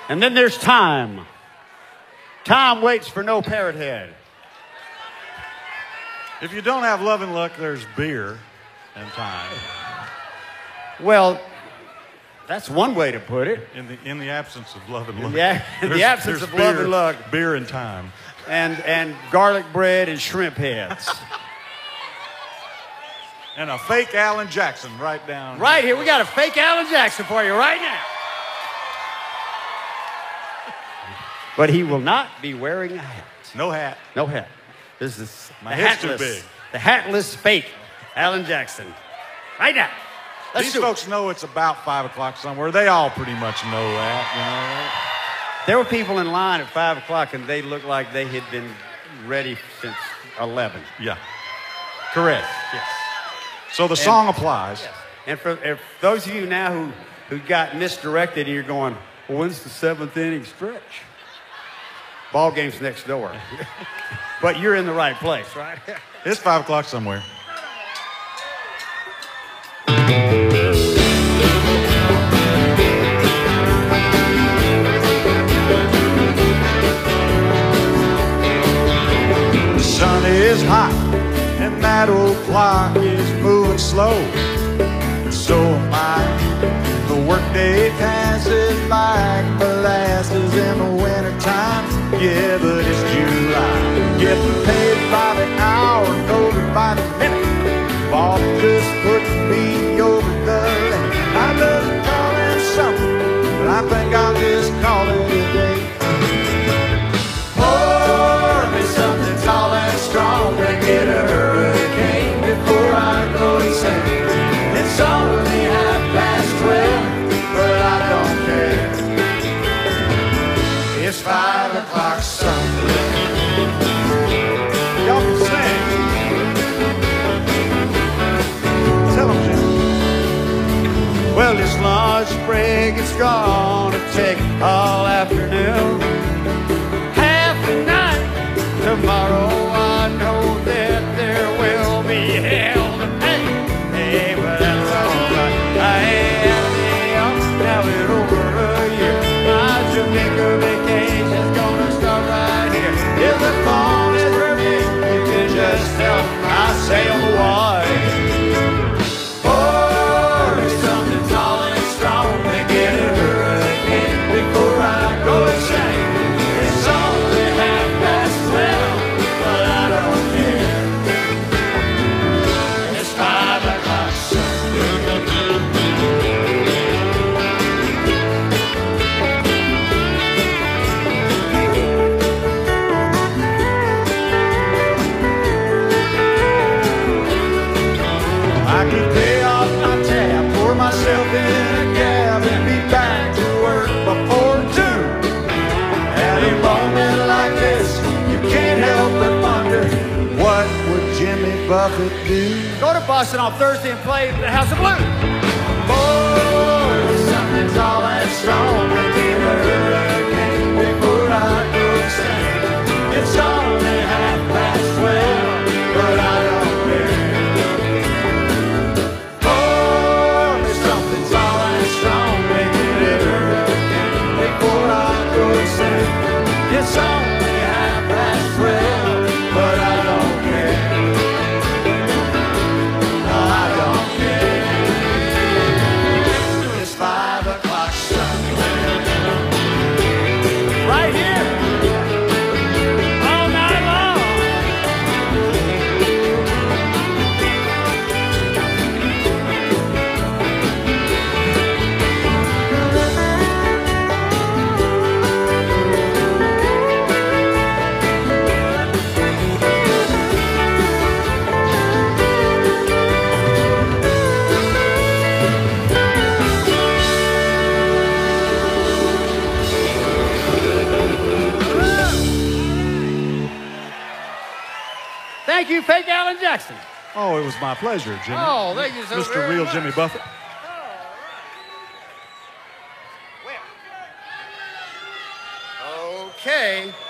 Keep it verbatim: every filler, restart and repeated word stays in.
And then there's time. Time waits for no parrot head. If you don't have love and luck, there's beer and time. Well, that's one way to put it. In the in the absence of love and luck. Yeah, in the absence of beer, love and luck. Beer and time. And and garlic bread and shrimp heads. And a fake Alan Jackson right down. Right here, we got a fake Alan Jackson for you right now. But he will not be wearing a hat. No hat. No hat. This is My the head's hatless, too big. The hatless fake Alan Jackson. Right now. Let's These do folks it. know it's about five o'clock somewhere. They all pretty much know that, you know. There were people in line at five o'clock and they looked like they had been ready since eleven. Yeah. Correct. Yes. So the song applies. Yes. And for if those of you now who, who got misdirected and you're going, well, when's the seventh inning stretch? Ball game's next door. But you're in the right place, right? It's five o'clock somewhere. The sun is hot and that old clock is moving slow. So am I. The workday passes like molasses in the wintertime. Yeah, but it's July. Getting paid by the hour, noted by the minute. Boss just put me over the limit. I love to call it something, but I think I'll just call it a day. Pour me something tall and strong to get a hurricane before I go insane. It's only half past twelve, but I don't care. It's five o'clock something. Y'all can sing. Tell them, Jim. Well, this lunch break is gonna take all afternoon. Half the night. Tomorrow I know that there will be hell to pay. Hey, but that's all right. I had a day off, now it's over a year. My Jamaica vacation's gonna start right here. If the phone is ringing, you can just tell I sailed wide. Pour me something tall and strong to get a hurricane before I go insane. It's only half past twelve, but I don't care. It's five o'clock I could pay off my tab, pour myself in a cab, and be back to work before two. At a moment like this, you can't help but wonder, what would Jimmy Buffett do? Go to Boston on Thursday and play the House of Blues. Pour something tall and strong to get a hurricane before I go insane. It's only half past twelve, but I don't care. Pour me something tall and strong to get a hurricane before I go insane. It's only half past twelve, but I don't care. No, I don't care. It's five o'clock somewhere. Right here. All night long. Thank you, fake Alan Jackson. Oh, it was my pleasure, Jimmy. Oh, thank you so Mister very Real much. Jimmy Buffett. Okay.